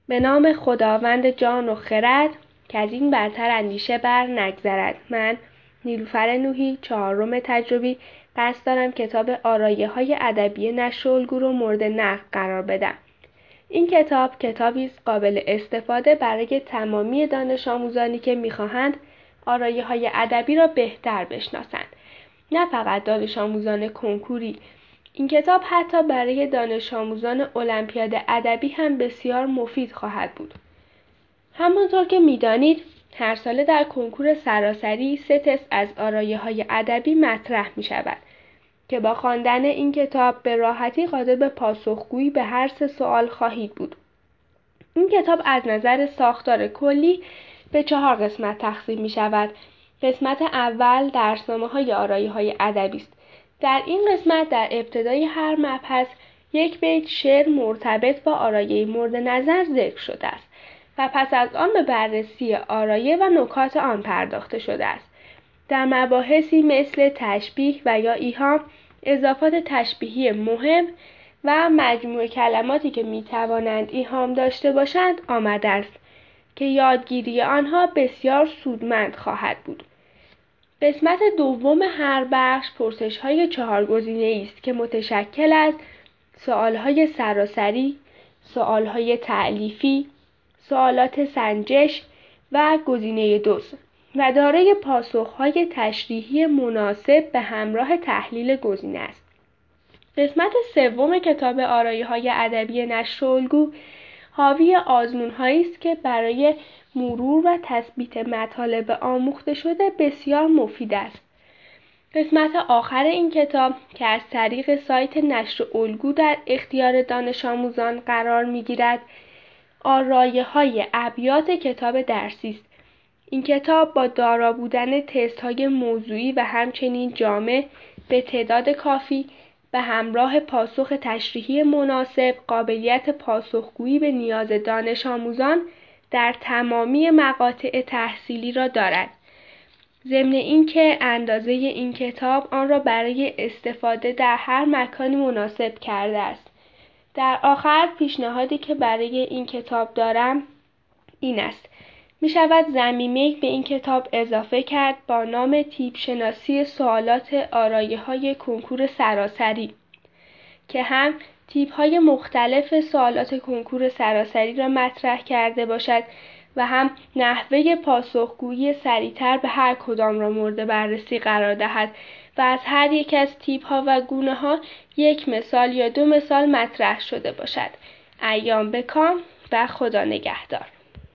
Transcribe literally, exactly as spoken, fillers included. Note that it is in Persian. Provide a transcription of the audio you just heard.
به نام خداوند جان و خرد که از این برتر اندیشه بر نگذرد. من نیلوفر نوحی، چهارم تجربی، قصد دارم کتاب آرایه‌های ادبی نشر الگو رو مورد نقد قرار بدم. این کتاب کتابی است قابل استفاده برای تمامی دانش آموزانی که می‌خواهند آرایه‌های ادبی را بهتر بشناسند. نه فقط دانش آموزان کنکوری. این کتاب حتی برای دانش آموزان المپیاد ادبی هم بسیار مفید خواهد بود. همانطور که می‌دانید هر ساله در کنکور سراسری سه تست از آرایه‌های ادبی مطرح می‌شود که با خواندن این کتاب به راحتی قادر به پاسخگویی به هر سه سوال خواهید بود. این کتاب از نظر ساختار کلی به چهار قسمت تقسیم می‌شود. قسمت اول درسنامه‌های آرایه‌های ادبی است. در این قسمت در ابتدای هر مبحث یک بیت شعر مرتبط با آرایه مورد نظر ذکر شده است و پس از آن به بررسی آرایه و نکات آن پرداخته شده است. در مباحثی مثل تشبیه و یا ایهام، اضافات تشبیهی مهم و مجموع کلماتی که می توانند ایهام داشته باشند آمده است که یادگیری آنها بسیار سودمند خواهد بود. قسمت دوم هر بخش پرسش‌های چهارگزینه‌ای است که متشکل از سوال‌های سراسری، سوال‌های تألیفی، سوالات سنجش و گزینه دوست و دارای پاسخ‌های تشریحی مناسب به همراه تحلیل گزینه است. قسمت سوم کتاب آرایه‌های ادبی نشر الگو حاوی آزمون‌هایی است که برای مرور و تثبیت مطالب آموخته شده بسیار مفید است. قسمت آخر این کتاب که از طریق سایت نشر الگو در اختیار دانش آموزان قرار می‌گیرد، آرایه‌های ابیات کتاب درسی است. این کتاب با دارا بودن تست‌های موضوعی و همچنین جامع به تعداد کافی به همراه پاسخ تشریحی مناسب، قابلیت پاسخگویی به نیاز دانش آموزان در تمامی مقاطع تحصیلی را دارد. ضمن اینکه اندازه این کتاب آن را برای استفاده در هر مکانی مناسب کرده است. در آخر پیشنهادی که برای این کتاب دارم این است: می شود ضمیمه‌ای به این کتاب اضافه کرد با نام تیپ شناسی سوالات آرایه‌های کنکور سراسری که هم تیپ‌های مختلف سوالات کنکور سراسری را مطرح کرده باشد و هم نحوه پاسخگویی سریعتر به هر کدام را مورد بررسی قرار دهد و از هر یک از تیپ‌ها و گونه‌ها یک مثال یا دو مثال مطرح شده باشد. ایام بکام و خدا نگهدار.